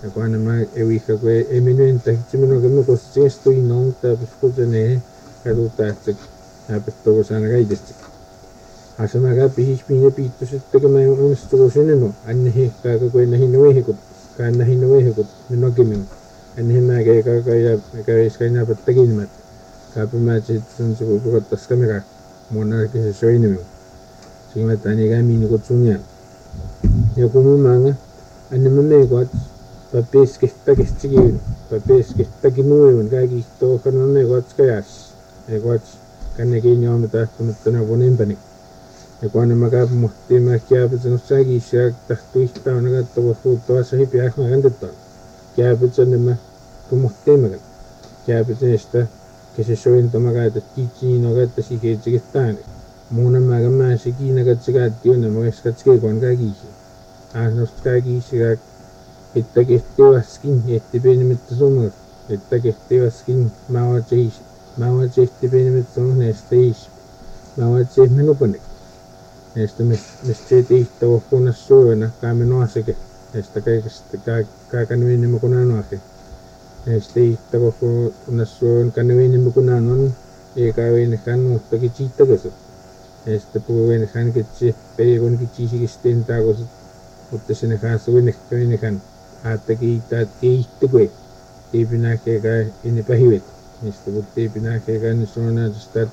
ja kuana ma ewika ko eminenta hitsumino kemme kossisto inonta biskutene kadutaatsak apetto sana kaidesti asama ka pihispine piittusittekä mä onnistuusineno annehi kaaka ko nahinwehikut kaan nahinwehikut minokimim annehi mä keika ja kaiskaina pattakinmat kaapimäätsit sun se kukottas kamera monarkise soinimi sima tani ka mini kutsunyan ja kun manga anne memekot papeskehtakinuun kaikista kan memekot kajas ekot kanne kinyomme tahtomattana vonempani ja kun mä kaap muhti mä kiapitsen saakisia tahtuista on kattava fuuttavassa hipiäs mä kantettaan kiapitsen mä muhti mä kiapitsen sitä kese sointama kaita kiitsiin on kaita sikeitsikettaan muuna mä mä sikiina katsikaatti on mä katsikekon kaikisi ahnost kaikisi että kehtivaskin että pienimittä summa että kehtivaskin mä oon tehty pienimittä summa näistä is mä oon tehty menupanek näistä mistä tehtä ohkunas suojana kaamme nuaseke näistä kaikista kaakan viinimme kunaan nuake näistä tehtä ohkunas suojan kanne viinimme kunaan on eikä viinikan muuttakin siittäkösä näistä puhuu viinikan kitsi peikon kitsisikisteen taakosat mutta sinne kanssa viinikan Hatta kiittää kiihtykö. Tiipinä kekä inni pähivet. Mistä mutta tiipinä kekä niin sanoo että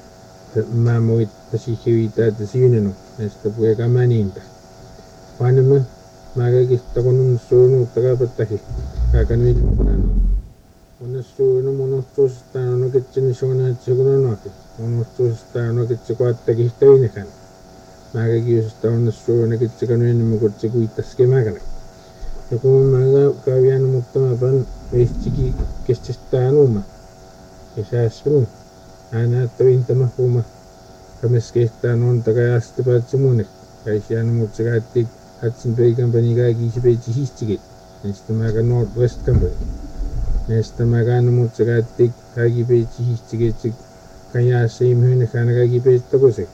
mä muittasi hyvitä että siinenu. Mistä puhukaan mä niinpä. Vanhemma mä kaikista kun on suunut takapattahi. Kaikan viidenkunnan on. On suunut monostuustaan on okitseni sanoo että se kun on oke. Monostuustaan on okitsi koetta kihtä viinekan. Mä kaikista on suunut okitsi viinemme kutsi kuittaske mäkänä. Ja kun mä kävin mutta mä pan veistikin kestestään uuma. Ja sääsprun. Aina että vintama uuma. Kames kehtään on takai asti päätsi muune. Käisiään mutta se käytti Hudson Bay Company kaikisi peitsi histikin. Näistä mä käyn North West Company. Näistä mä käyn mutta se käytti kaikki peitsi histikin. Kan jäässä ihminen kaikki peitsi takose.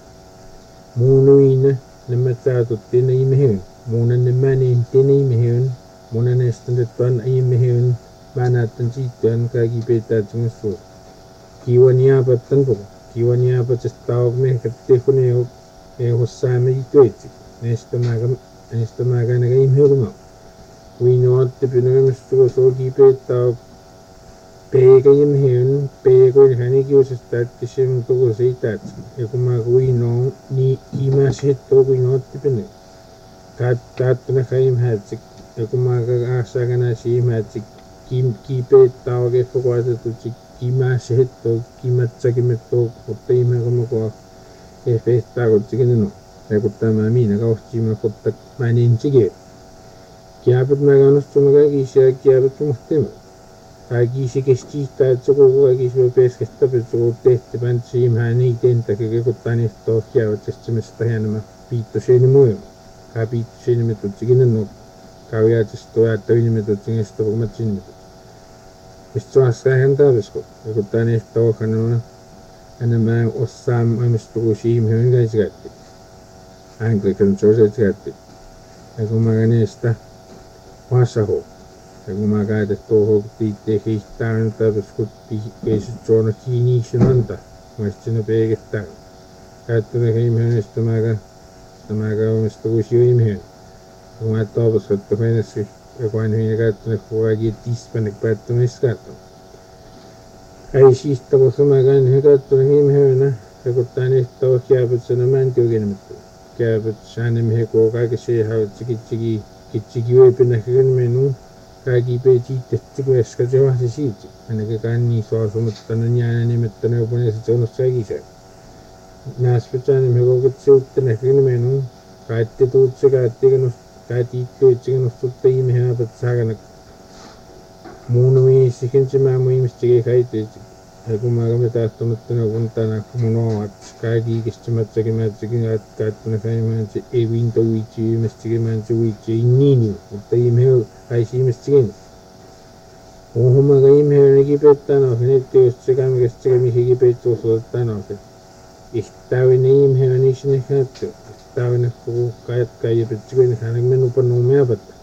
Muunuina nämä taatuttiin ne ihminen. Munen nemmäni tini mehyn munen estandetuan ai mehyn manatan siituan kaikki pitää tungsu kiwania pattan po kiwania patstau me katte kune e hossaamme itoitsi näistä mäga näga imhyrma uinoatte pynämistä soki pitää peega imhyn peego häni kiusesta tisem tuko seitat ja kun mä uino ni imasetto uinoatte pynä Taatuna kaim hätsik ja kun mä aasagana siim hätsik kiipeettaa oikein fokuatetutsi kimäsetto kimätsäkimetto mutta ihmeekö ko efehtää kotsikin no ja kun tämä minä kauhti mä kotta mä niin sige kiapet mä kannustu mä kaikissa kiapet muhtem kaikissa kestiistä että se koko kaikissa voi peskestä pitää tehtävän siim häni tentäkin kun tani to kiavet semmoista hienoa piittoseeni muilla Kapiitsin metodsikin no kaujaatista että ynimetodsikin sitä puhumatsin metod. Mistä suassa häntä visko. Ja kun tän ehto ohana enemmän osaan aimistuu siimhön käsikätti. Anglican Church kätti. Ja kun mä näistä vasaho. Ja kun mä käytät tuohon tiitte hiihtään viskut keisit suona kiinniisin anta. Mä sinne peikettään. Käyttävä heimhönestä Tämä kaumista kuin syöminen. Kun mä taavassa, että mennessä joku aina hyvin käyttänyt huokia tispanek päättämässä katsoa. Ei siistä, koska mä käyn hyvin käyttänyt hyvin ja kun tän ehtä on kiäpät sana mäntiukenemättä. Kiäpät säännemme hekoo kaikessa ja hautsi kitsiki yöpinäkään menu. Kaikki peitsi itse kueska se vahti siitä. Ainakin kanni suosumuttainen jäänen nimettänyt jopa ne se on säkisää. Näspetsään me kokot siutte näkyy menu kaikki tuutse kaikki itsekenustutta ihmehen apat saakana muun viisikin se mä muimistikin kaikki ja kun mä olemme tahtomattuna kuntana mun omat kaikki ikistämätsäkin käyttämä käymään se ei vinto viitsi ihmistikin se viitsi ei niin mutta ihmehen haisi ihmistikin ohumaka ihmehen kipettää noin että jos se käymä mihin kipettää osoittaa noin Ihtävinen ihminen on ikinä käyttö. Ihtävinen koko kaikki ja pitsikö niin hänen menupa nuumia pättä.